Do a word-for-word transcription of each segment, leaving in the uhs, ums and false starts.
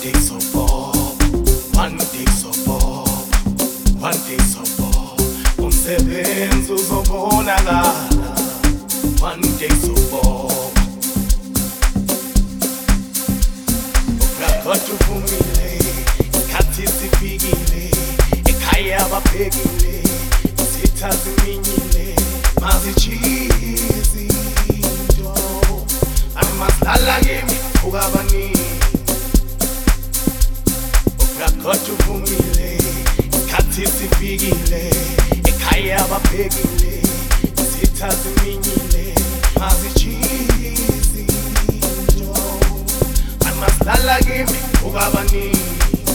day so Bob, one day so Bob, one day so Bob. Umsebenzi uzobonakala, one day so Bob. Uyakodwa uvumile, isikhathi sifikile, ekhaya ababhekile, isitha ziminyile, mazichizi into, amasilala kimi ukabaningi. Uyakodwa uvumile, isikhathi sifikile, ekhaya ababhekile, isitha ziminyile, mazichizi into, amasilala kimi ukabaningi.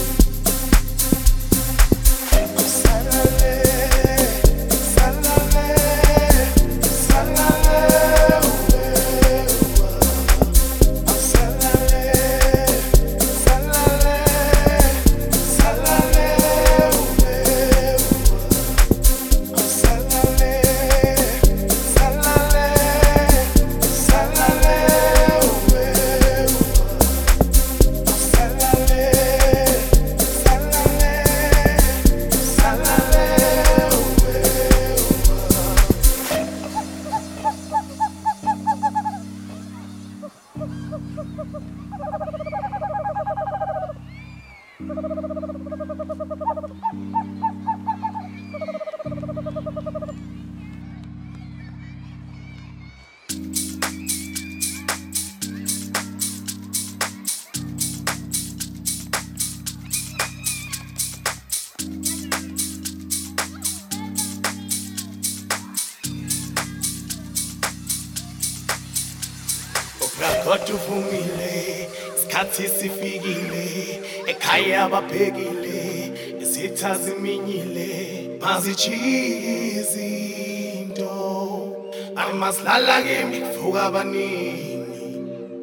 Uyakodwa uvumile, isikhathi sifikile, ekhaya ababhekile, isitha ziminyile, mazichizi into, amasilala kimi kuvuka abaningi.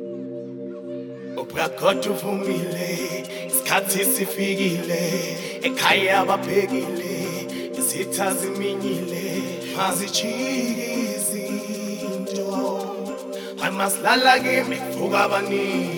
Uyakodwa uvumile, isikhathi sifikile, ekhaya ababhekile, isitha ziminyile, mazichizi into, amasilala kimi kuvuka abaningi.